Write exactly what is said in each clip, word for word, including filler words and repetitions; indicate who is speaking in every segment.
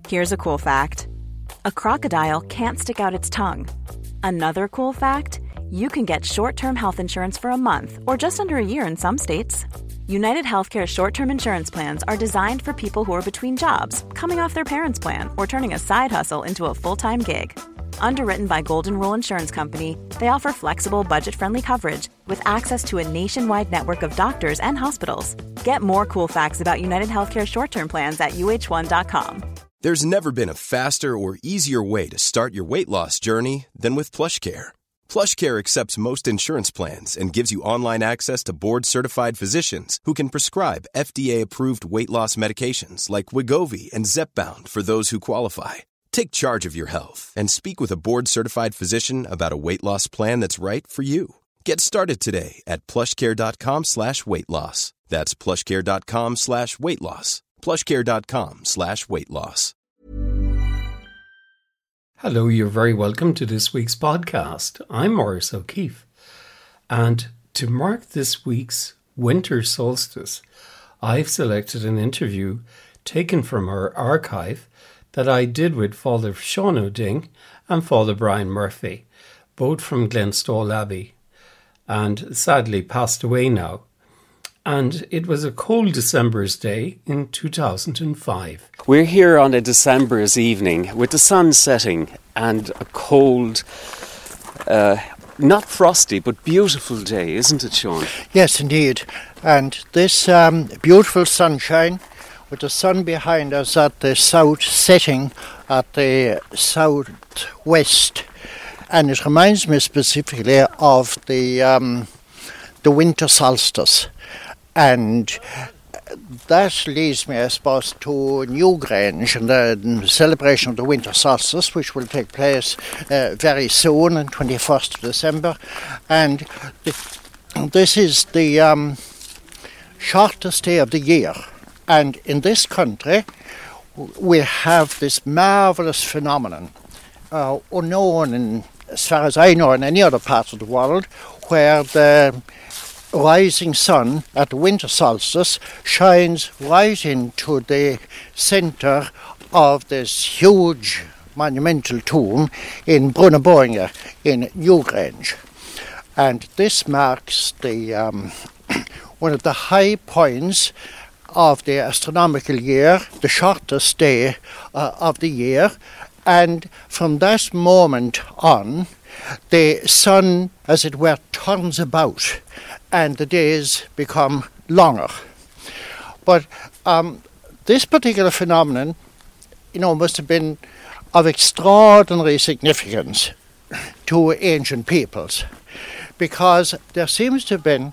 Speaker 1: Here's a cool fact. A crocodile can't stick out its tongue. Another cool fact, you can get short-term health insurance for a month or just under a year in some states. United Healthcare short-term insurance plans are designed for people who are between jobs, coming off their parents' plan, or turning a side hustle into a full-time gig. Underwritten by Golden Rule Insurance Company, they offer flexible, budget-friendly coverage with access to a nationwide network of doctors and hospitals. Get more cool facts about United Healthcare short-term plans at U H one dot com.
Speaker 2: There's never been a faster or easier way to start your weight loss journey than with PlushCare. PlushCare accepts most insurance plans and gives you online access to board-certified physicians who can prescribe F D A-approved weight loss medications like Wegovy and Zepbound for those who qualify. Take charge of your health and speak with a board-certified physician about a weight loss plan that's right for you. Get started today at plushcare.com slash weight loss. That's plushcare.com slash weight loss. plushcare.com slash weight loss.
Speaker 3: Hello, you're very welcome to this week's podcast. I'm Maurice O'Keefe, and to mark this week's winter solstice, I've selected an interview taken from our archive that I did with Father Sean O'Ding and Father Brian Murphy, both from Glenstall Abbey, and sadly passed away now. And it was a cold December's day in two thousand five.
Speaker 4: We're here on a December's evening with the sun setting and a cold, uh, not frosty, but beautiful day, isn't it, Sean?
Speaker 5: Yes, indeed. And this um, beautiful sunshine, with the sun behind us at the south setting at the southwest. And it reminds me specifically of the um, the winter solstice. And that leads me, I suppose, to Newgrange and the celebration of the winter solstice, which will take place uh, very soon, on twenty-first of December. And the, this is the um, shortest day of the year. And in this country, we have this marvellous phenomenon, uh, unknown, in, as far as I know, in any other part of the world, where the rising sun at the winter solstice shines right into the centre of this huge monumental tomb in Brunnaboinga in Newgrange. And this marks the um, one of the high points of the astronomical year, the shortest day uh, of the year, and from that moment on, the sun, as it were, turns about, and the days become longer. But um, this particular phenomenon, you know, must have been of extraordinary significance to ancient peoples, because there seems to have been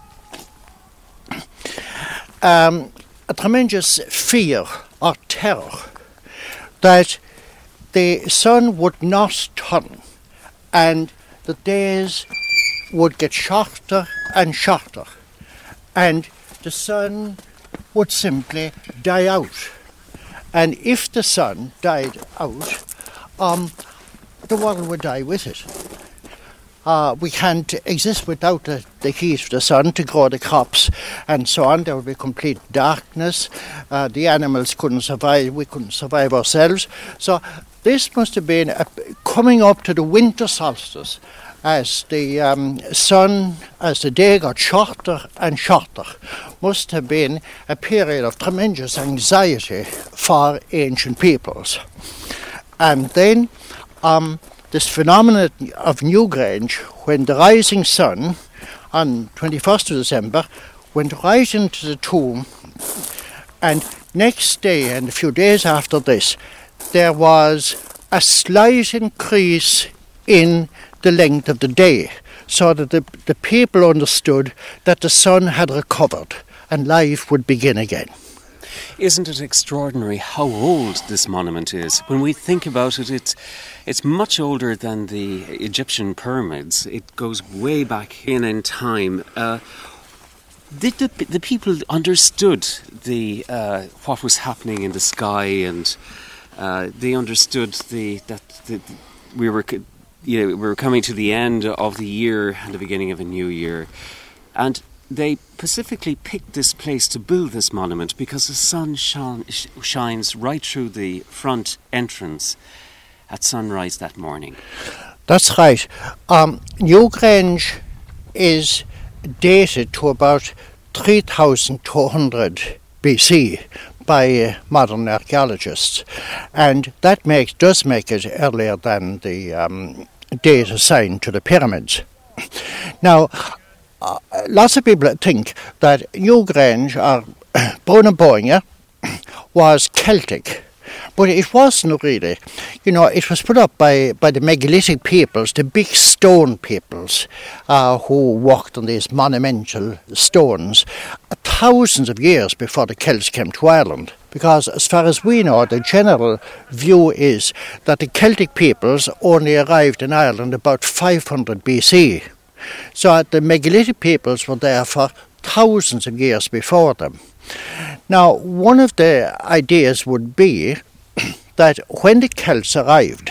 Speaker 5: um, a tremendous fear or terror that the sun would not turn and the days would get shorter and shorter, and the sun would simply die out. And if the sun died out, um, the world would die with it. Uh, we can't exist without the, the heat of the sun to grow the crops and so on. There would be complete darkness. Uh, the animals couldn't survive. We couldn't survive ourselves. So this must have been a, coming up to the winter solstice, as the um, sun, as the day got shorter and shorter, must have been a period of tremendous anxiety for ancient peoples. And then um, this phenomenon of Newgrange, when the rising sun on twenty-first of December went right into the tomb, and next day and a few days after this, there was a slight increase in the length of the day, so that the, the people understood that the sun had recovered and life would begin again.
Speaker 4: Isn't it extraordinary how old this monument is? When we think about it, it's it's much older than the Egyptian pyramids. It goes way back in in time. Uh, did the the people understood the uh, what was happening in the sky, and uh, they understood the that the, we were you know we were coming to the end of the year and the beginning of a new year, and they specifically picked this place to build this monument because the sun shone, sh- shines right through the front entrance at sunrise that morning.
Speaker 5: That's right. Um, Newgrange is dated to about three thousand two hundred B C by uh, modern archaeologists, and that makes does make it earlier than the um, date assigned to the pyramids. Now, uh, lots of people think that Newgrange or Brunanboinga was Celtic, but it wasn't really. You know, it was put up by, by the megalithic peoples, the big stone peoples, uh, who walked on these monumental stones thousands of years before the Celts came to Ireland. Because as far as we know, the general view is that the Celtic peoples only arrived in Ireland about five hundred B C. So the megalithic peoples were there for thousands of years before them. Now, one of the ideas would be that when the Celts arrived,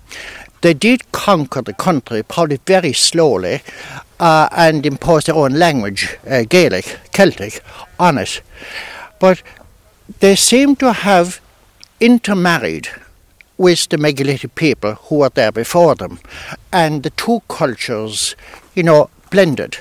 Speaker 5: they did conquer the country, probably very slowly, uh, and impose their own language, uh, Gaelic, Celtic, on it. But they seem to have intermarried with the megalithic people who were there before them, and the two cultures, you know, blended.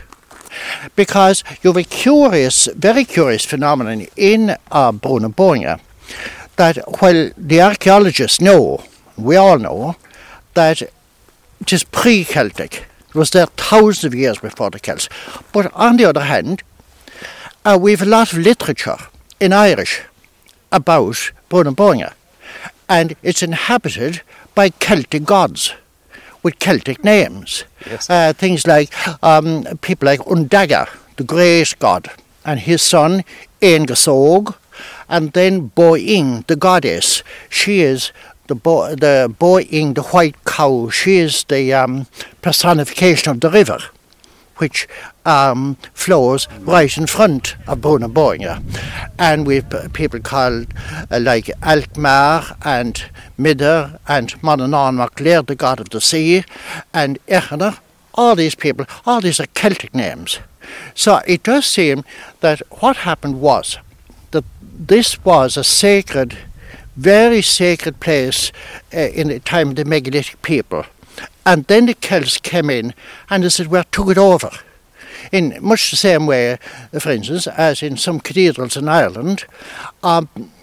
Speaker 5: Because you have a curious, very curious phenomenon in uh, Brunanboinga, that while the archaeologists know, we all know, that it is pre-Celtic. It was there thousands of years before the Celts. But on the other hand, uh, we have a lot of literature in Irish about Brunanboinga, and it's inhabited by Celtic gods with Celtic names.
Speaker 4: Yes.
Speaker 5: Uh, things like um, people like Undaga, the great god, and his son Aengasog, and then Boing, the goddess. She is the Bo- the Boing, the white cow. She is the um, personification of the river, which um, flows right in front of Brunanboinga. And we've people called uh, like Alkmaar and Midder and Monanon Maclear, the god of the sea, and Echner. All these people, all these are Celtic names. So it does seem that what happened was that this was a sacred, very sacred place uh, in the time of the megalithic people. And then the Celts came in and, as it were, took it over. In much the same way, for instance, as in some cathedrals in Ireland, um,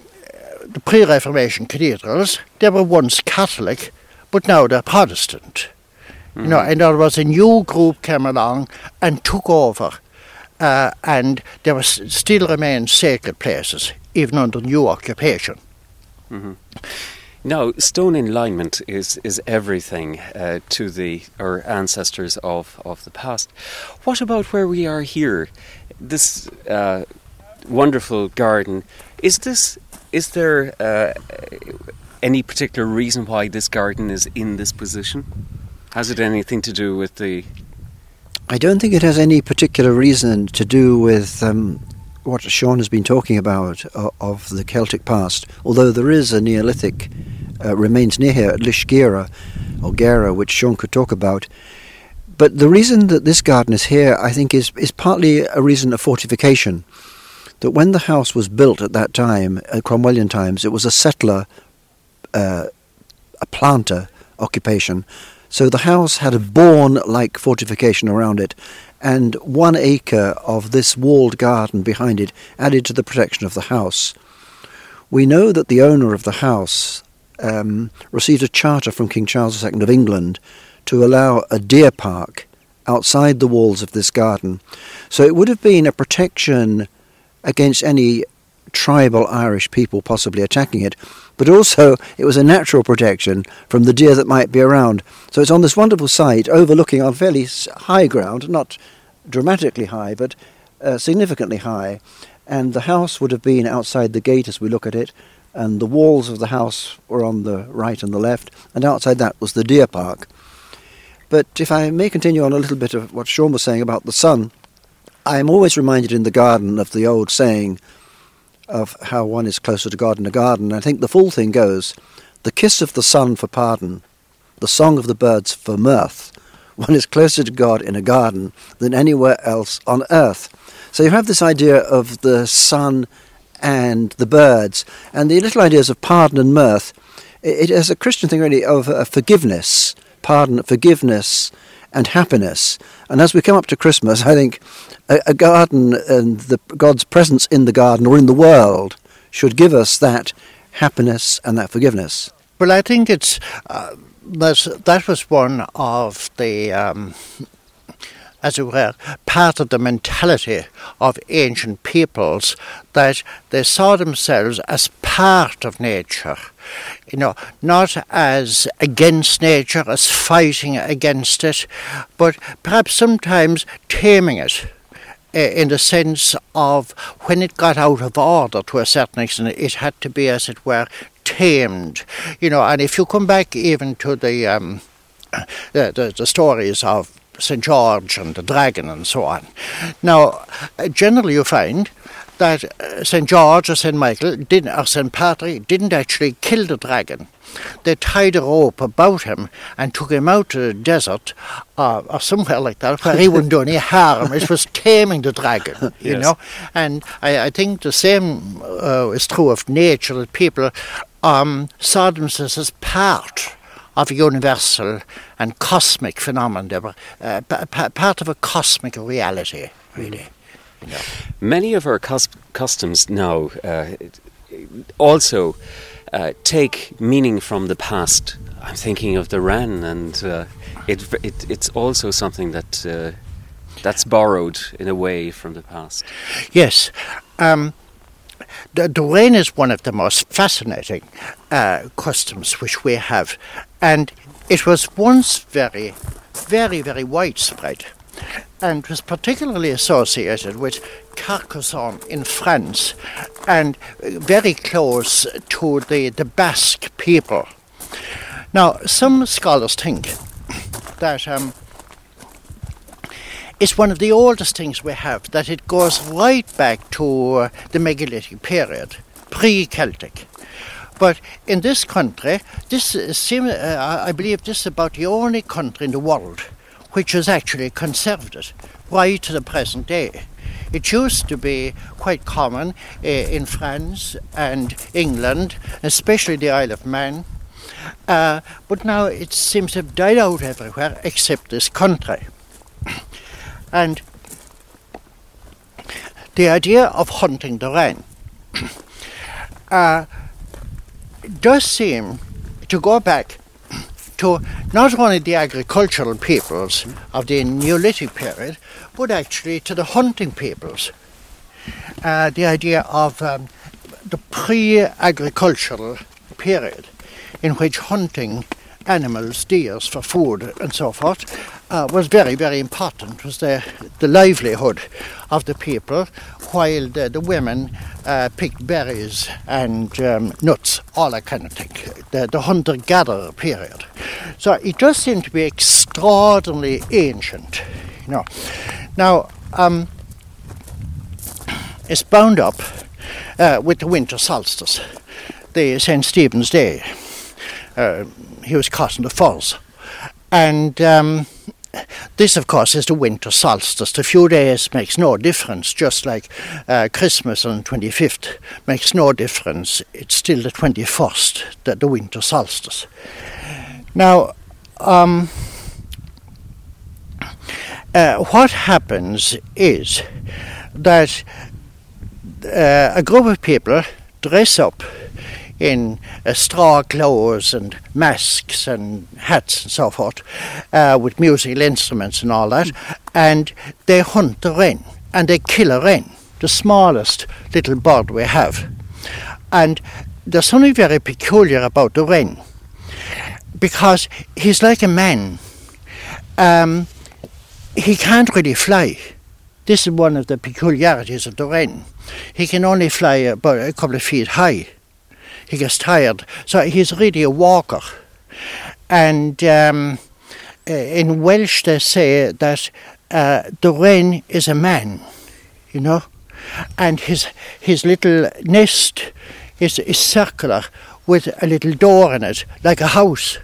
Speaker 5: the pre-Reformation cathedrals, they were once Catholic, but now they're Protestant. Mm-hmm. You know, in other words, a new group came along and took over, uh, and they were still remain sacred places, even under new occupation.
Speaker 4: Mm-hmm. Now, stone alignment is, is everything uh, to the our ancestors of, of the past. What about where we are here? This uh, wonderful garden. Is this is there uh, any particular reason why this garden is in this position? Has it anything to do with the...
Speaker 6: I don't think it has any particular reason to do with um, what Sean has been talking about uh, of the Celtic past, although there is a Neolithic uh, remains near here at Lishgera, or Gera, which Sean could talk about. But the reason that this garden is here, I think, is, is partly a reason of fortification. That when the house was built at that time, at Cromwellian times, it was a settler, uh, a planter occupation. So the house had a bourne-like fortification around it, and one acre of this walled garden behind it added to the protection of the house. We know that the owner of the house um, received a charter from King Charles the Second of England to allow a deer park outside the walls of this garden. So it would have been a protection against any tribal Irish people possibly attacking it, but also it was a natural protection from the deer that might be around. So it's on this wonderful site overlooking on fairly high ground, not dramatically high, but uh, significantly high, and the house would have been outside the gate as we look at it, and the walls of the house were on the right and the left, and outside that was the deer park. But if I may continue on a little bit of what Sean was saying about the sun, I am always reminded in the garden of the old saying of how one is closer to God in a garden. I think the full thing goes, the kiss of the sun for pardon, the song of the birds for mirth. One is closer to God in a garden than anywhere else on earth. So you have this idea of the sun and the birds, and the little ideas of pardon and mirth. It, it is a Christian thing really of uh, forgiveness, pardon, forgiveness and happiness. And as we come up to Christmas, I think a, a garden and the, God's presence in the garden or in the world should give us that happiness and that forgiveness.
Speaker 5: Well, I think it's uh, that was one of the, um, as it were, part of the mentality of ancient peoples, that they saw themselves as part of nature, you know, not as against nature, as fighting against it, but perhaps sometimes taming it, in the sense of when it got out of order to a certain extent, it had to be, as it were, tamed, you know. And if you come back even to the um, the, the, the stories of Saint George and the dragon and so on. Now, generally you find that Saint George or Saint Michael didn't, or Saint Patrick didn't actually kill the dragon. They tied a rope about him and took him out to the desert uh, or somewhere like that where he wouldn't do any harm. It was taming the dragon, you yes. know. And I, I think the same uh, is true of nature, that people um, saw themselves as part of a universal and cosmic phenomenon. They were uh, p- p- part of a cosmic reality, really. You know.
Speaker 4: Many of our cus- customs now uh, also uh, take meaning from the past. I'm thinking of the wren, and uh, it, it it's also something that uh, that's borrowed in a way from the past.
Speaker 5: Yes. Um, The, the wren is one of the most fascinating uh, customs which we have, and it was once very, very, very widespread, and was particularly associated with Carcassonne in France, and very close to the, the Basque people. Now, some scholars think that um, it's one of the oldest things we have, that it goes right back to uh, the megalithic period, pre-Celtic. But in this country, this is, seem, uh, I believe this is about the only country in the world which has actually conserved it right to the present day. It used to be quite common uh, in France and England, especially the Isle of Man, uh, but now it seems to have died out everywhere except this country. And the idea of hunting the wren uh, does seem to go back to not only the agricultural peoples of the Neolithic period, but actually to the hunting peoples. Uh, the idea of um, the pre-agricultural period in which hunting animals, deers for food and so forth, uh, was very, very important. It was the, the livelihood of the people, while the, the women uh, picked berries and um, nuts, all that kind of thing, the, the hunter-gatherer period. So it does seem to be extraordinarily ancient, you know. Now, um, it's bound up uh, with the winter solstice, the Saint Stephen's Day. Uh, he was caught in the falls. And um, this, of course, is the winter solstice. The few days makes no difference, just like uh, Christmas on the twenty-fifth makes no difference. It's still the twenty-first, the, the winter solstice. Now, um, uh, what happens is that uh, a group of people dress up in uh, straw clothes and masks and hats and so forth, uh, with musical instruments and all that, and they hunt the wren, and they kill a wren, the smallest little bird we have. And there's something very peculiar about the wren, because he's like a man. Um, he can't really fly. This is one of the peculiarities of the wren. He can only fly about a couple of feet high. He gets tired, so he's really a walker. And um, in Welsh they say that uh, the wren is a man, you know, and his his little nest is, is circular with a little door in it, like a house.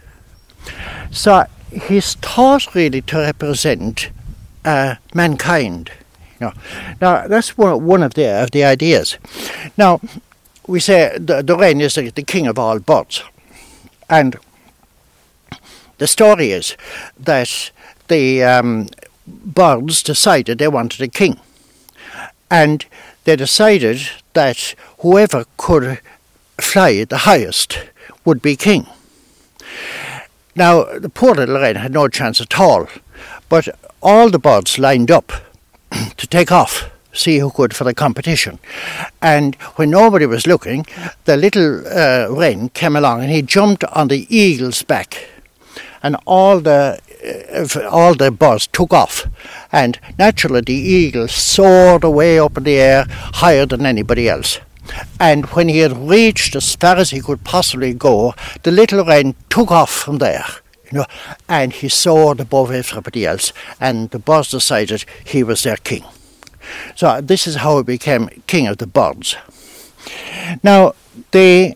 Speaker 5: So he's thought really to represent uh, mankind, you You know. Now, that's one, one of, the, of the ideas. Now, we say the, the wren is the, the king of all birds. And the story is that the um, birds decided they wanted a king. And they decided that whoever could fly the highest would be king. Now, the poor little wren had no chance at all, but all the birds lined up to take off, see who could for the competition. And when nobody was looking, the little uh, wren came along and he jumped on the eagle's back. And all the uh, all the birds took off. And naturally the eagle soared away up in the air higher than anybody else. And when he had reached as far as he could possibly go, the little wren took off from there, you know, and he soared above everybody else. And the birds decided he was their king. So this is how he became king of the birds. Now, the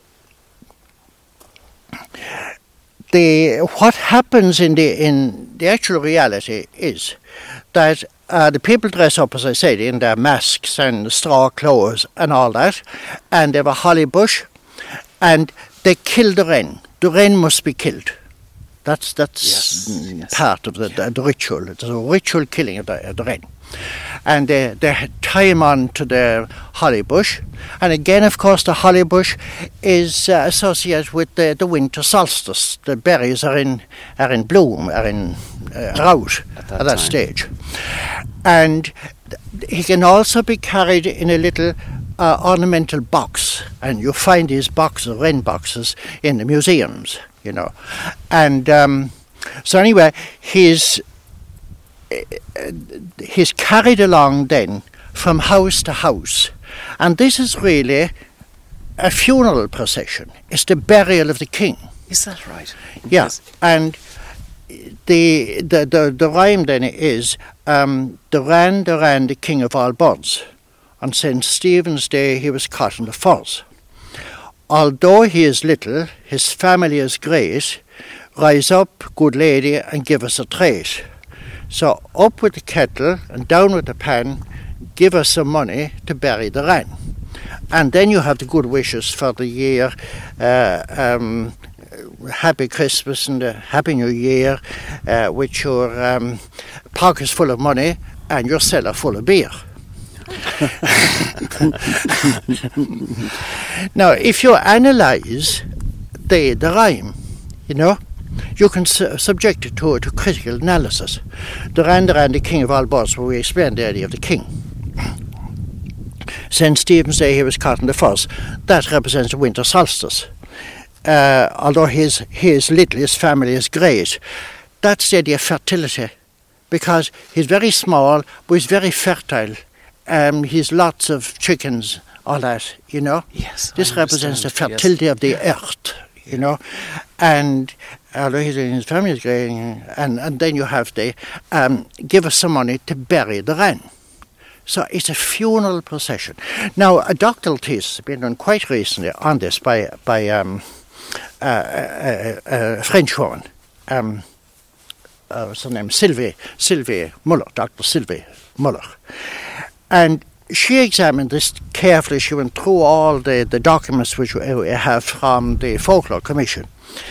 Speaker 5: the what happens in the in the actual reality is that uh, the people dress up, as I said, in their masks and straw clothes and all that, and they have a holly bush, and they kill the wren. The wren must be killed. That's that's
Speaker 4: yes, yes.
Speaker 5: part of the, the, the ritual. It's a ritual killing of the, of the wren. And they, they tie him on to the holly bush. And again, of course, the holly bush is uh, associated with the, the winter solstice. The berries are in are in bloom, are in uh, rout at that, at that stage. And he can also be carried in a little uh, ornamental box. And you find these boxes, wren boxes, in the museums, you know. And um, so anyway, he's... he's carried along then from house to house, and this is really a funeral procession. It's the burial of the king.
Speaker 4: Is that right?
Speaker 5: Yeah,
Speaker 4: yes.
Speaker 5: And the the the, the rhyme then is um, the ran, the ran, the king of all birds. On Saint Stephen's Day he was caught in the furze. Although he is little, his family is great. Rise up, good lady, and give us a trait. So up with the kettle and down with the pan, give us some money to bury the wren. And then you have the good wishes for the year, uh, um, Happy Christmas and a Happy New Year, uh, with your um, pockets full of money and your cellar full of beer. Now, if you analyse the, the rhyme, you know, you can su- subject it to, to critical analysis. The ran, the ran, the king of all birds, where we explain the idea of the king. Saint Stephen's Day he was caught in the furze. That represents the winter solstice. Uh, although he is, he is little, his family is great. That's the idea of fertility, because he's very small, but he's very fertile. Um, he's lots of chickens, all that, you know.
Speaker 4: Yes,
Speaker 5: this
Speaker 4: I
Speaker 5: represents the
Speaker 4: understand.
Speaker 5: fertility
Speaker 4: Yes.
Speaker 5: of the earth, you know. And although he's in his family is great, and, and then you have the um, give us some money to bury the wren. So it's a funeral procession. Now, a doctoral thesis has been done quite recently on this by by um, uh, a, a, a French woman. Um, uh, what's her name? Sylvie Sylvie Muller, Doctor Sylvie Muller, and she examined this carefully. She went through all the, the documents which we have from the Folklore Commission,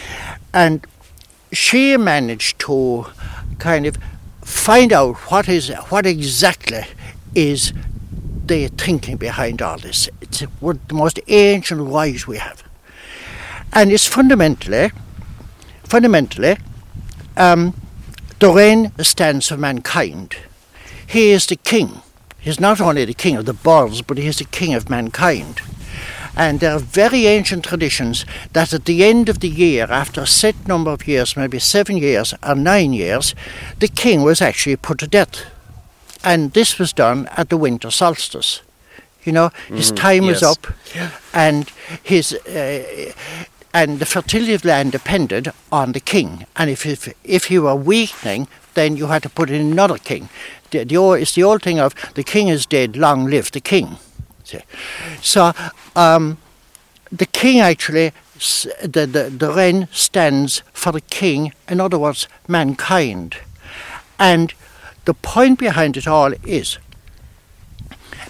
Speaker 5: and she managed to kind of find out what is what exactly is the thinking behind all this. It's one of the most ancient rite we have, and it's fundamentally, fundamentally, um, the wren stands for mankind. He is the king. He's not only the king of the birds, but he is the king of mankind. And there are very ancient traditions that at the end of the year, after a set number of years, maybe seven years or nine years, the king was actually put to death. And this was done at the winter solstice. You know, his
Speaker 4: Mm,
Speaker 5: time
Speaker 4: yes.
Speaker 5: was up, and his uh, and the fertility of the land depended on the king. And if if, if he were weakening, then you had to put in another king. The, the old, it's the old thing of the king is dead, long live the king. See? So um, the king actually, the, the, the wren stands for the king, in other words, mankind. And the point behind it all is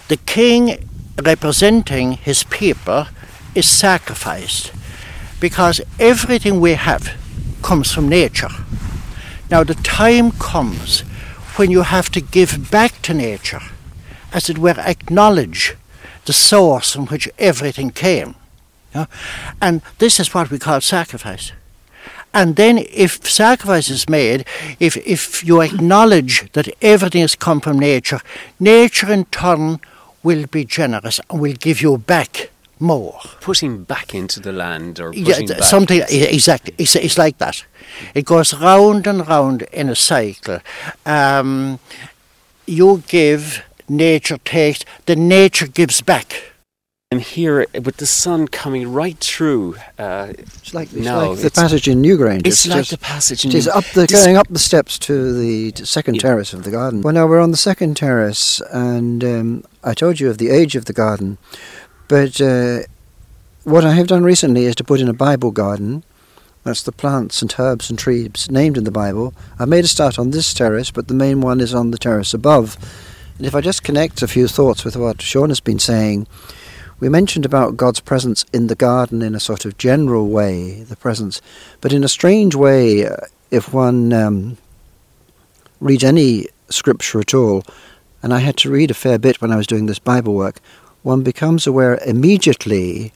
Speaker 5: the king representing his people is sacrificed, because everything we have comes from nature. Now the time comes when you have to give back to nature, as it were, acknowledge the source from which everything came. Yeah? And this is what we call sacrifice. And then if sacrifice is made, if, if you acknowledge that everything has come from nature, nature in turn will be generous and will give you back more.
Speaker 4: Putting back into the land, or putting
Speaker 5: yeah,
Speaker 4: back.
Speaker 5: Something, exactly. It's, it's like that. It goes round and round in a cycle. Um, you give, nature takes, then nature gives back.
Speaker 4: And here, with the sun coming right through, uh,
Speaker 6: it's like, it's
Speaker 4: now,
Speaker 6: like the
Speaker 4: it's,
Speaker 6: passage in Newgrange.
Speaker 4: It's, it's like
Speaker 6: just,
Speaker 4: the passage in
Speaker 6: It is up the, going up the steps to the second yeah. terrace of the garden. Well, now we're on the second terrace, and um, I told you of the age of the garden, but uh, what I have done recently is to put in a Bible garden. That's the plants and herbs and trees named in the Bible. I made a start on this terrace, but the main one is on the terrace above. And if I just connect a few thoughts with what Sean has been saying, we mentioned about God's presence in the garden in a sort of general way, the presence. But in a strange way, if one um, reads any scripture at all, and I had to read a fair bit when I was doing this Bible work, one becomes aware immediately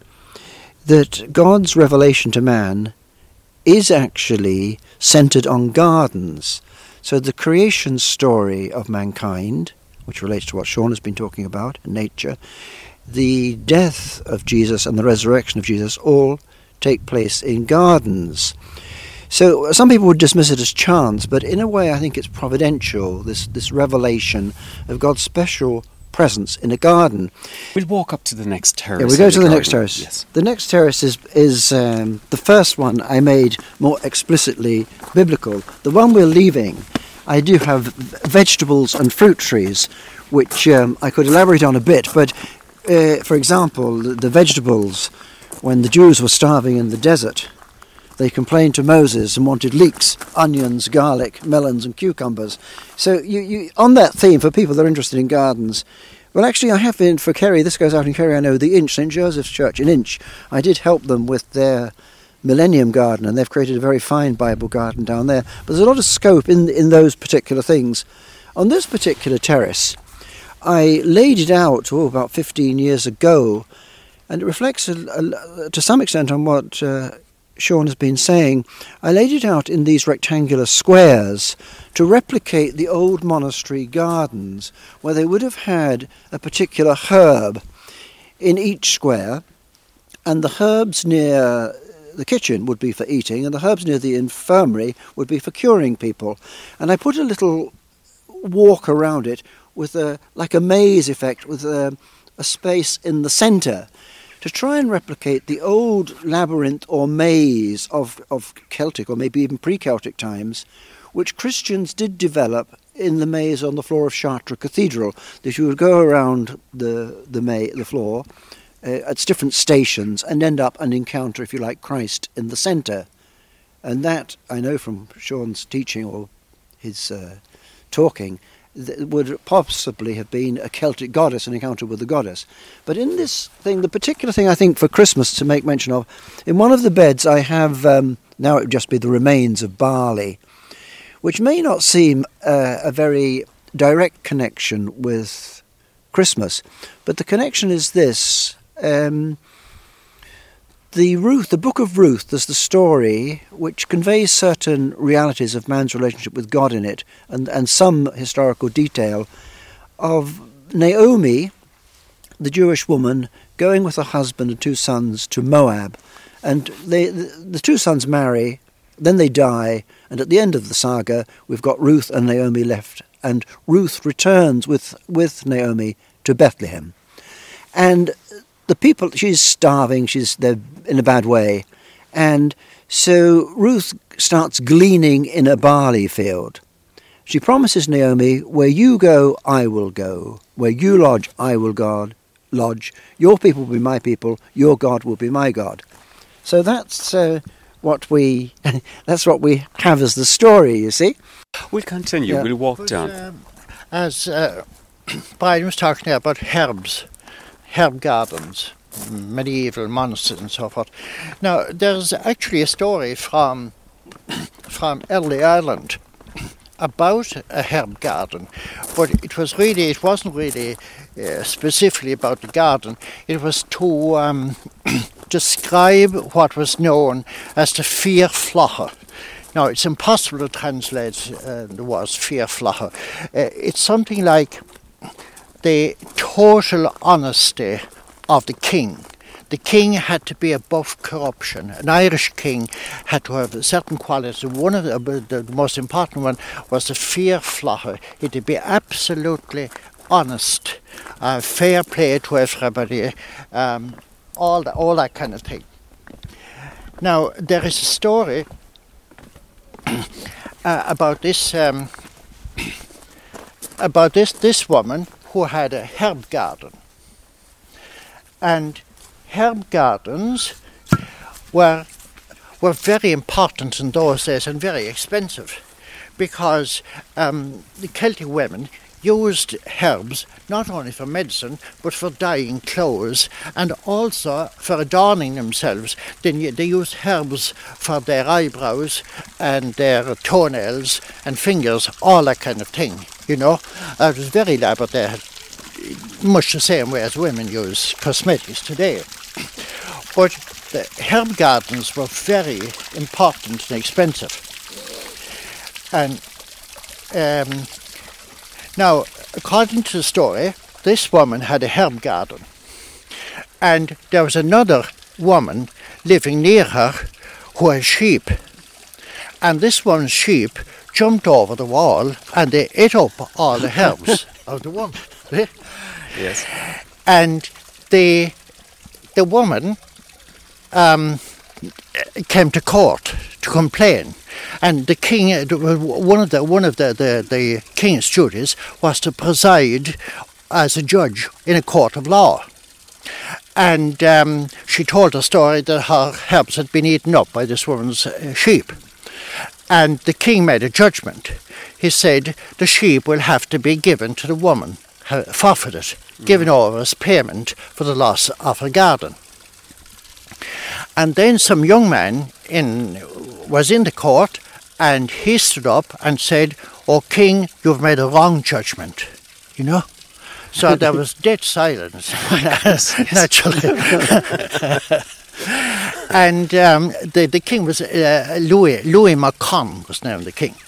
Speaker 6: that God's revelation to man is actually centered on gardens. So the creation story of mankind, which relates to what Sean has been talking about, nature, the death of Jesus and the resurrection of Jesus all take place in gardens. So some people would dismiss it as chance, but in a way I think it's providential, this, this revelation of God's special presence in a garden.
Speaker 4: We'll walk up to the next terrace.
Speaker 6: Yeah, we go to the,
Speaker 4: the
Speaker 6: next terrace.
Speaker 4: Yes.
Speaker 6: The next terrace is, is um, the first one I made more explicitly biblical. The one we're leaving, I do have vegetables and fruit trees, which um, I could elaborate on a bit, but Uh, for example, the, the vegetables, when the Jews were starving in the desert, they complained to Moses and wanted leeks, onions, garlic, melons and cucumbers. So you, you, on that theme, for people that are interested in gardens, well actually I have been, for Kerry, this goes out in Kerry, I know, the Inch, Saint Joseph's Church in Inch. I did help them with their Millennium Garden, and they've created a very fine Bible garden down there. But there's a lot of scope in, in those particular things. On this particular terrace, I laid it out oh, about fifteen years ago, and it reflects a, a, to some extent on what uh, Sean has been saying. I laid it out in these rectangular squares to replicate the old monastery gardens, where they would have had a particular herb in each square, and the herbs near the kitchen would be for eating, and the herbs near the infirmary would be for curing people. And I put a little walk around it with a like a maze effect, with a, a space in the centre, to try and replicate the old labyrinth or maze of, of Celtic or maybe even pre-Celtic times, which Christians did develop in the maze on the floor of Chartres Cathedral, that you would go around the the, ma- the floor uh, at different stations and end up and encounter, if you like, Christ in the centre. And that, I know from Sean's teaching or his uh, talking, would possibly have been a Celtic goddess, an encounter with the goddess. But in this thing, the particular thing I think for Christmas to make mention of, in one of the beds I have, um, now it would just be the remains of barley, which may not seem uh, a very direct connection with Christmas, but the connection is this. Um, The Ruth, the book of Ruth, there's the story which conveys certain realities of man's relationship with God in it, and, and some historical detail of Naomi, the Jewish woman, going with her husband and two sons to Moab. And they, the, the two sons marry, then they die, and at the end of the saga, we've got Ruth and Naomi left. And Ruth returns with, with Naomi to Bethlehem. And the people, she's starving, she's they're in a bad way, and so Ruth starts gleaning in a barley field. She promises Naomi, where you go, I will go. Where you lodge, I will God lodge. Your people will be my people, your God will be my God. So that's uh, what we that's what we have as the story, you see.
Speaker 4: We'll continue,
Speaker 5: yeah.
Speaker 4: we'll walk
Speaker 5: but,
Speaker 4: down.
Speaker 5: Um, as uh, Brian was talking about herbs, herb gardens, medieval monasteries and so forth. Now, there's actually a story from from early Ireland about a herb garden, but it was really, it wasn't really uh, specifically about the garden. It was to um, describe what was known as the Fearflache. Now, it's impossible to translate uh, the words Fearflache. Uh, it's something like the total honesty of the king. The king had to be above corruption. An Irish king had to have certain qualities. One of the, the most important one was the Fearflache. It would be absolutely honest, uh, fair play to everybody, um, all, the, all that kind of thing. Now, there is a story uh, about this um, about this this woman who had a herb garden, and herb gardens were were very important in those days and very expensive, because um, the Celtic women used herbs not only for medicine but for dyeing clothes and also for adorning themselves. They, they used herbs for their eyebrows and their toenails and fingers, all that kind of thing, you know. Uh, it was very elaborate. They had much the same way as women use cosmetics today. But the herb gardens were very important and expensive. And um, now, according to the story, this woman had a herb garden, and there was another woman living near her who had sheep, and this woman's sheep jumped over the wall and they ate up all the herbs of the woman.
Speaker 4: Yes.
Speaker 5: And the the woman um, came to court to complain, and the king, one of the one of the, the, the king's duties was to preside as a judge in a court of law. And um, she told a story that her herbs had been eaten up by this woman's uh, sheep. And the king made a judgment. He said the sheep will have to be given to the woman, forfeited, mm. given over as payment for the loss of her garden. And then some young man in was in the court, and he stood up and said, "O king, you've made a wrong judgment," you know. So there was dead silence, naturally. And um, the the king was uh, Louis Louis Macon was named the king.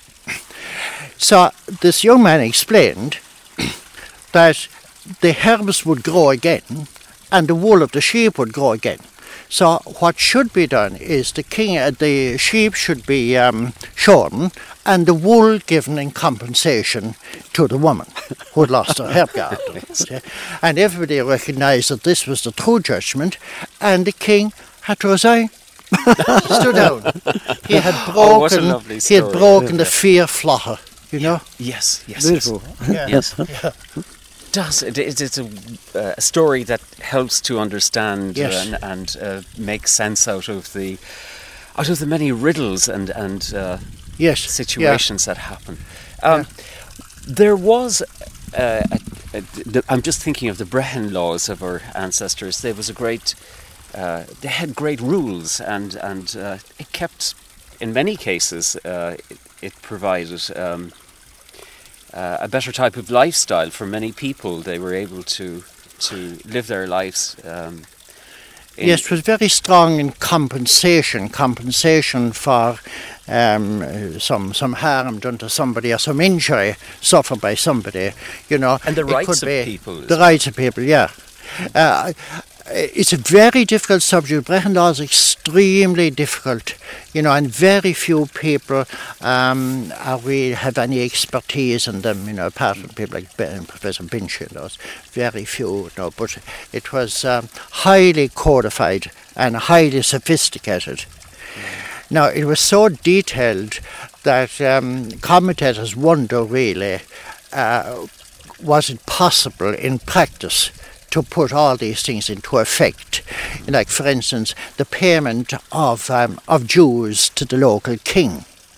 Speaker 5: So this young man explained that the herbs would grow again, and the wool of the sheep would grow again. So what should be done is the king, uh, the sheep should be um, shorn, and the wool given in compensation to the woman who had lost her herb garden. Okay? And everybody recognised that this was the true judgment, and the king had to resign. Stood down. He had broken.
Speaker 4: Oh, what a lovely story.
Speaker 5: He had broken the Fearflache. You know.
Speaker 4: Yes. Yes.
Speaker 6: Beautiful.
Speaker 5: Yeah.
Speaker 4: Yes.
Speaker 5: Yeah.
Speaker 4: Does it, it's a, uh, a story that helps to understand
Speaker 5: Yes.
Speaker 4: and, and uh, make sense out of the out of the many riddles and and uh,
Speaker 5: Yes.
Speaker 4: situations that happen. Um, There was, uh, a, a, the, I'm just thinking of the Brehon laws of our ancestors. There was a great, uh, they had great rules, and and uh, it kept, in many cases, uh, it, it provided. Um, Uh, a better type of lifestyle for many people. They were able to to live their lives. Um, in
Speaker 5: Yes, it was very strong in compensation, compensation for um, some some harm done to somebody or some injury suffered by somebody. You know,
Speaker 4: And the
Speaker 5: It
Speaker 4: rights
Speaker 5: could
Speaker 4: of
Speaker 5: be
Speaker 4: people as
Speaker 5: The
Speaker 4: well.
Speaker 5: rights of people, yeah. Uh, it's a very difficult subject. Brehon law is extremely difficult, you know, and very few people um, are really have any expertise in them, you know, apart from people like Ben, Professor Binchy, those very few, you know, but it was um, highly codified and highly sophisticated. Mm. Now, it was so detailed that um, commentators wonder, really, uh, was it possible in practice to put all these things into effect? Like, for instance, the payment of um, of dues to the local king,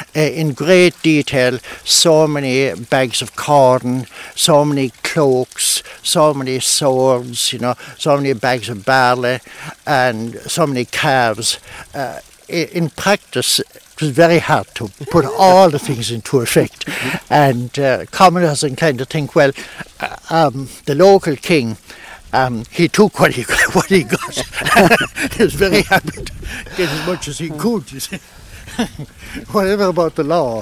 Speaker 5: uh, in great detail, so many bags of corn, so many cloaks, so many swords, you know, so many bags of barley, and so many calves. Uh, in practice, it was very hard to put all the things into effect. And uh, commoners and kind of think, well, uh, um, the local king, um, he took what he what he got. He was very happy to get as much as he could, you see. Whatever about the law.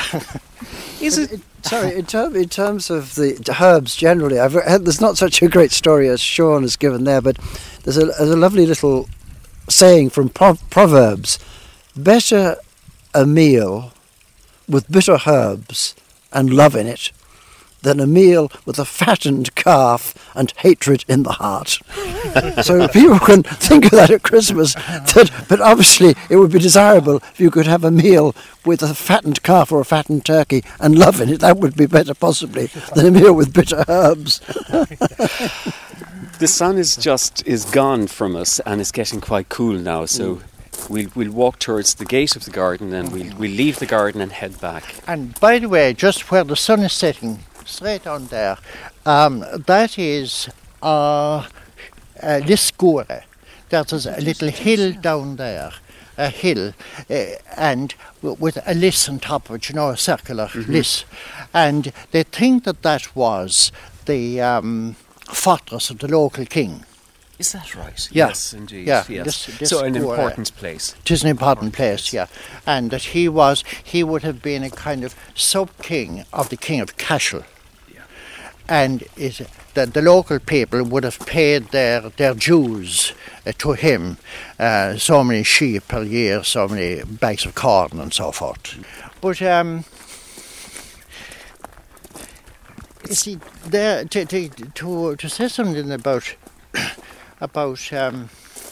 Speaker 6: Is it? Sorry, in, term, in terms of the herbs generally, I've heard there's not such a great story as Sean has given there, but there's a, there's a lovely little saying from Pro- Proverbs: better a meal with bitter herbs and love in it than a meal with a fattened calf and hatred in the heart. So people can think of that at Christmas, that, but obviously it would be desirable if you could have a meal with a fattened calf or a fattened turkey and love in it. That would be better possibly than a meal with bitter herbs.
Speaker 4: The sun is just is gone from us, and it's getting quite cool now, so mm. we'll we'll walk towards the gate of the garden, and we'll we'll leave the garden and head back.
Speaker 5: And by the way, just where the sun is setting, straight on there, um, that is uh, uh, Liscore. There's a little hill down there, a hill, uh, and w- with a liss on top of it, you know, a circular mm-hmm. liss. And they think that that was the um, fortress of the local king.
Speaker 4: Is that right?
Speaker 5: Yeah.
Speaker 4: Yes, indeed.
Speaker 5: Yeah.
Speaker 4: Yes.
Speaker 5: This, this
Speaker 4: so an
Speaker 5: Gore,
Speaker 4: important place.
Speaker 5: It is an important place, yeah. And that he was, he would have been a kind of sub-king of the king of Cashel. Yeah. And it, the, the local people would have paid their, their dues uh, to him, uh, so many sheep per year, so many bags of corn and so forth. Mm. But, um... you see, there, to, to, to, to say something about about um,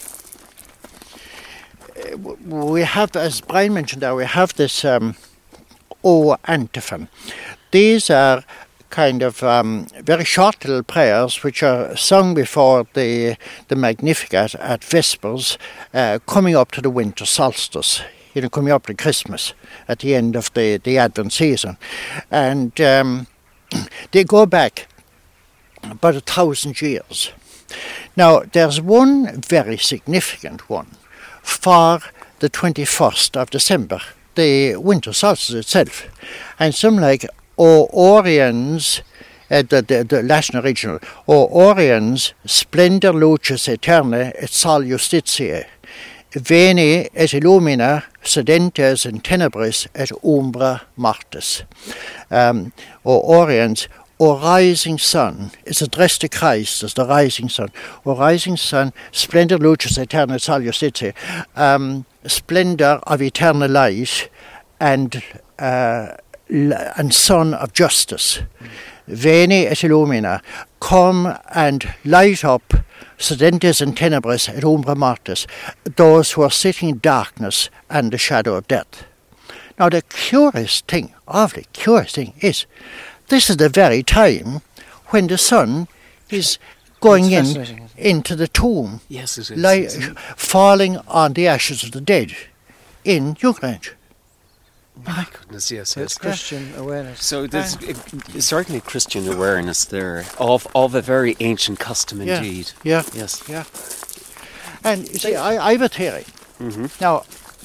Speaker 5: we have, as Brian mentioned there, we have this um, O antiphon. These are kind of um, very short little prayers which are sung before the the Magnificat at Vespers, uh, coming up to the winter solstice, you know, coming up to Christmas at the end of the, the Advent season. And um, they go back about a thousand years. Now, there's one very significant one for the twenty-first of December, the winter solstice itself. And something like, O Oriens, uh, the, the, the Latin original, O Oriens, splendor lucis aeterna et sol justitiae, veni et illumina sedentes in tenebris et umbra mortis. Um, o Oriens, O rising sun, it's addressed to Christ as the rising sun. O rising sun, splendor lucis aeterna et sol justitiae, um, splendor of eternal light and uh, and sun of justice. Veni et illumina, come and light up sedentes in tenebris et umbra mortis, those who are sitting in darkness and the shadow of death. Now the curious thing, awfully curious thing is, this is the very time when the sun is going in into the tomb,
Speaker 4: yes, it is,
Speaker 5: li-
Speaker 4: it?
Speaker 5: falling on the ashes of the dead in Newgrange.
Speaker 4: My goodness, yes,
Speaker 6: It's
Speaker 4: yes.
Speaker 6: Christian awareness.
Speaker 4: So there's uh, certainly Christian awareness there of of a very ancient custom
Speaker 5: Yeah,
Speaker 4: indeed.
Speaker 5: yeah,
Speaker 4: Yes.
Speaker 5: yeah. And you see, I, I have a theory.
Speaker 4: Mm-hmm.
Speaker 5: Now,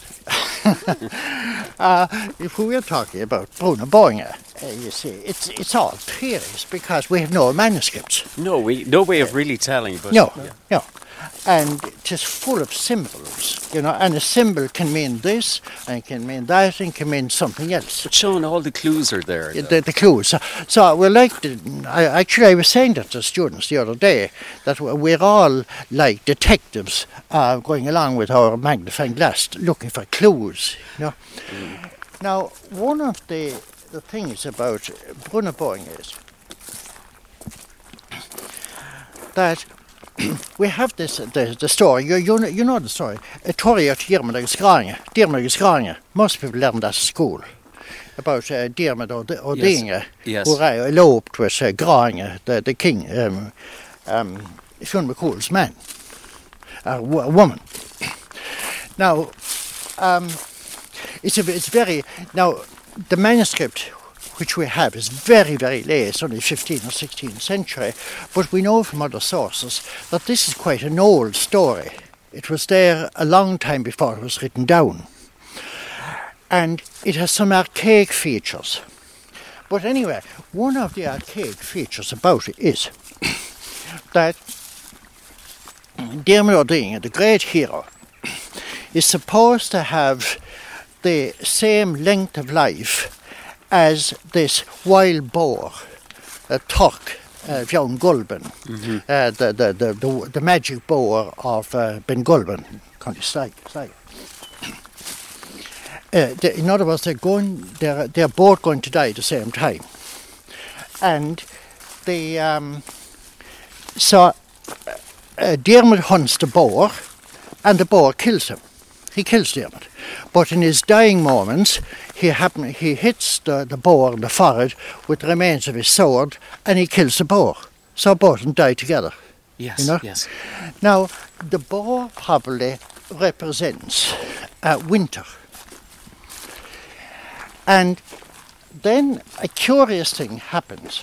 Speaker 5: uh, if we were talking about Bruno Boinger, uh, you see, it's it's all theories because we have no manuscripts.
Speaker 4: No, we no way of really telling, but
Speaker 5: No,
Speaker 4: yeah.
Speaker 5: no. And it is full of symbols, you know, and a symbol can mean this, and it can mean that, and it can mean something else.
Speaker 4: But Sean, all the clues are there. though.
Speaker 5: The, the clues. So, so we're like, the, I, actually I was saying that to students the other day, that we're all like detectives uh, going along with our magnifying glass looking for clues, you know. Mm. Now, one of the, the things about Bruno Boinger is that we have this the, the story, you, you, know, you know the story, Torrier Diarmid Skranga, Diarmid Skranga. Most people learn that at school, about uh, Diarmid og, og
Speaker 4: Yes.
Speaker 5: Dinge,
Speaker 4: Yes.
Speaker 5: who eloped with uh, Grange, the, the king, um, um, Fionn McCool's man, a, w- a woman. Now, um, it's, a, it's very, now the manuscript which we have is very, very late, it's only fifteenth or sixteenth century, but we know from other sources that this is quite an old story. It was there a long time before it was written down. And it has some archaic features. But anyway, one of the archaic features about it is that Diarmuid O'Doingha, the great hero, is supposed to have the same length of life as this wild boar, a Turk, uh, Bjorn Gulben, mm-hmm. uh, the, the, the, the, the magic boar of uh, Ben Gulben. Uh, they, in other words, they're going. They're they're both going to die at the same time, and the um, so uh, Diarmuid hunts the boar, and the boar kills him. He kills Diarmuid, but in his dying moments, he happen he hits the, the boar in the forehead with the remains of his sword, and he kills the boar. So both of them die together.
Speaker 4: Yes.
Speaker 5: You know?
Speaker 4: Yes.
Speaker 5: Now the boar probably represents uh, winter. And then a curious thing happens.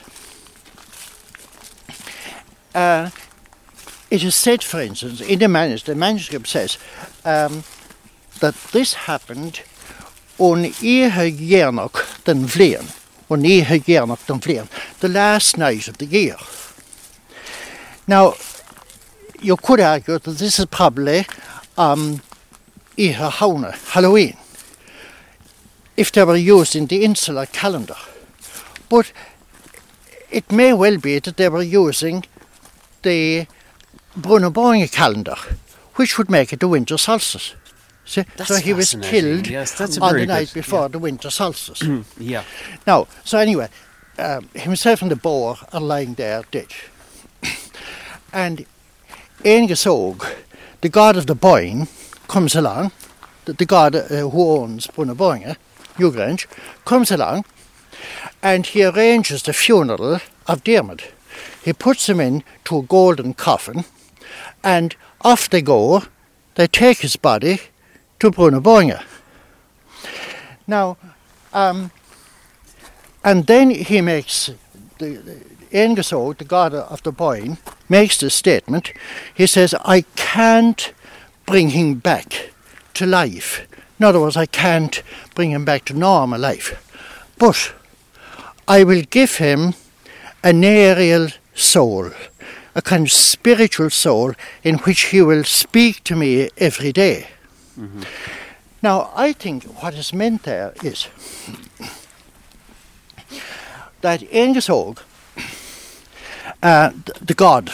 Speaker 5: Uh, it is said, for instance, in the manuscript, the manuscript says um, that this happened on Ihe Gernok den Vleen, on Ihe Gernok den Vleen, the last night of the year. Now, you could argue that this is probably um, Ihe Haune, Halloween, if they were used in the insular calendar. But it may well be that they were using the Bruneboinge calendar, which would make it the winter solstice. See? So he was killed
Speaker 4: yes, that's
Speaker 5: on
Speaker 4: very
Speaker 5: the night
Speaker 4: good,
Speaker 5: before
Speaker 4: yeah.
Speaker 5: the winter solstice.
Speaker 4: Yeah.
Speaker 5: Now, so anyway, um, himself and the boar are lying there dead. And Aengisog, the god of the Boyne, comes along, the, the god uh, who owns Bruneboinge, Newgrange, comes along, and he arranges the funeral of Diarmuid. He puts him into a golden coffin, and off they go. They take his body to Bruneboinge. Now, um, and then he makes, the, the Aengisog, the god of the Boyne, makes this statement. He says, I can't bring him back to life. In other words, I can't bring him back to normal life. But I will give him an aerial soul, a kind of spiritual soul in which he will speak to me every day. Mm-hmm. Now, I think what is meant there is that Aengisog, uh, the god,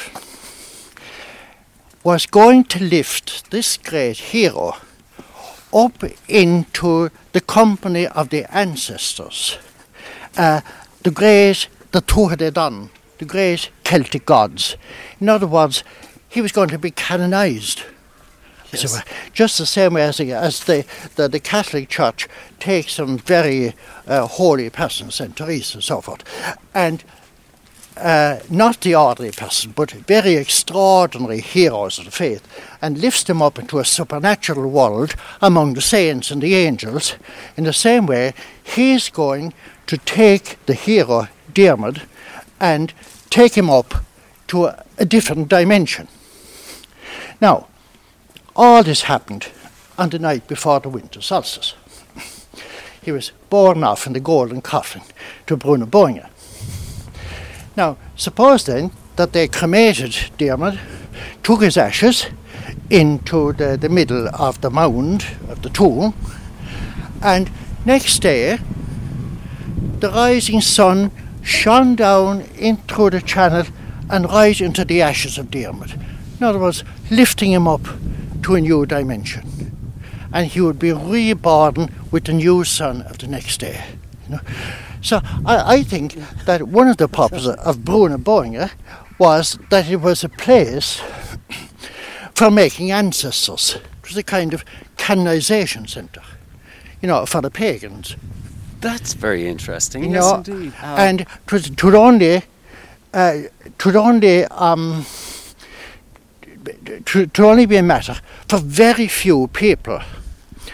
Speaker 5: was going to lift this great hero up into the company of the ancestors, uh, the great, the Tuatha the great Celtic gods. In other words, he was going to be canonized. Yes. So, just the same way as, the, as the, the, the Catholic Church takes some very uh, holy persons, Saint Teresa and so forth, and Uh, not the ordinary person, but very extraordinary heroes of the faith, and lifts them up into a supernatural world among the saints and the angels. In the same way, he's going to take the hero, Diarmuid, and take him up to a, a different dimension. Now, all this happened on the night before the winter solstice. He was borne off in the golden coffin to Bruneboinge. Now, suppose then that they cremated Diarmuid, took his ashes into the, the middle of the mound of the tomb, and next day the rising sun shone down in through the channel and right into the ashes of Diarmuid. In other words, lifting him up to a new dimension. And he would be reborn with the new sun of the next day. You know? So I, I think that one of the purposes of Bruneboinge was that it was a place for making ancestors. It was a kind of canonization centre, you know, for the pagans.
Speaker 4: That's very interesting.
Speaker 5: You
Speaker 4: yes,
Speaker 5: know,
Speaker 4: indeed. Uh,
Speaker 5: and it was, it would only, uh, it would only, um, to, to only be a matter for very few people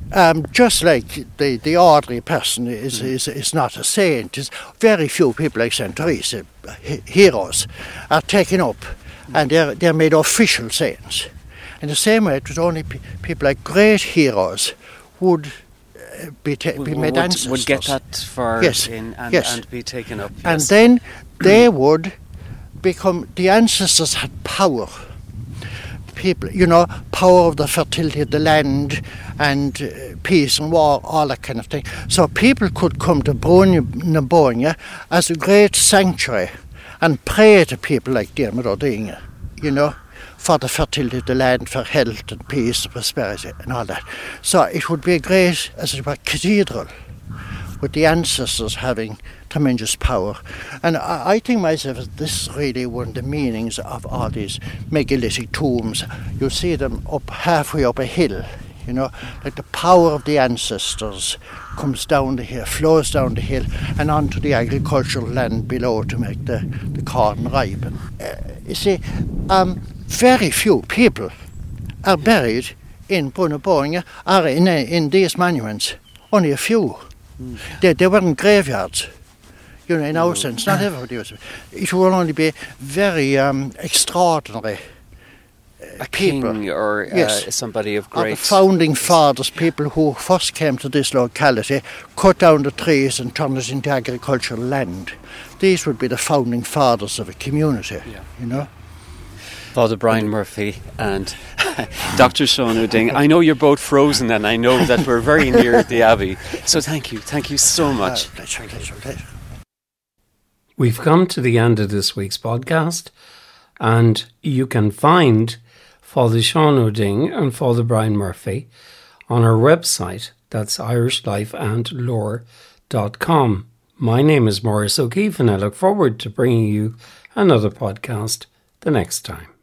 Speaker 5: Um, just like the, the ordinary person is, is is not a saint, is very few people like Saint Teresa, he, heroes, are taken up, and they're they're made official saints. In the same way, it was only pe- people like great heroes would uh, be ta- be made
Speaker 4: would,
Speaker 5: ancestors.
Speaker 4: would get that far
Speaker 5: Yes,
Speaker 4: in and,
Speaker 5: yes.
Speaker 4: and be taken up.
Speaker 5: And
Speaker 4: yes.
Speaker 5: then they would become, the ancestors had power. People, you know, power of the fertility of the land and uh, peace and war, all that kind of thing. So people could come to Brunna as a great sanctuary and pray to people like Diarmuid O'Doinge, you know, for the fertility of the land, for health and peace and prosperity and all that. So it would be a great, as it were, cathedral, with the ancestors having tremendous power. And I, I think myself this is really one of the meanings of all these megalithic tombs. You see them up halfway up a hill, you know, like the power of the ancestors comes down the hill, flows down the hill and onto the agricultural land below to make the, the corn ripen. Uh, you see, um, very few people are buried in Brunna or in, in these monuments, only a few. Mm. They, they weren't graveyards, you know, in our sense. Not everybody was. It will only be very um, extraordinary uh,
Speaker 4: a
Speaker 5: people.
Speaker 4: king or uh,
Speaker 5: yes.
Speaker 4: somebody of
Speaker 5: Or
Speaker 4: great...
Speaker 5: the founding fathers, people who first came to this locality, cut down the trees and turned it into agricultural land. These would be the founding fathers of a community, yeah. you know.
Speaker 4: Father Brian Murphy and Doctor Sean O'Doinge. I know you're both frozen and I know that we're very near the Abbey. So thank you. Thank you so much.
Speaker 5: Uh, pleasure, pleasure, pleasure.
Speaker 3: We've come to the end of this week's podcast, and you can find Father Sean O'Doinge and Father Brian Murphy on our website. That's irish life and lore dot com. My name is Maurice O'Keefe and I look forward to bringing you another podcast the next time.